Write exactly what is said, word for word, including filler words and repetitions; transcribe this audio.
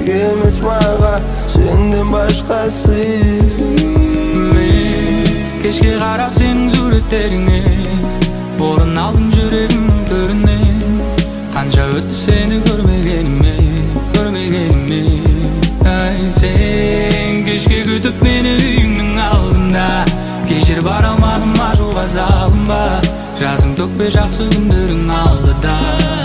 керек емес маған сенден башқасы. Мен кешке қарап сенің суреттеріңе орын алдым жүрегімнің төрінен. Қанша өтті сені көрмегеніме, көрмегеніме. Ай, сен кешке күтіп мені үйіңнің алдында. Кешір бара алмадым ажуға салынба, жазың төкпе жақсы күндерің алдыда.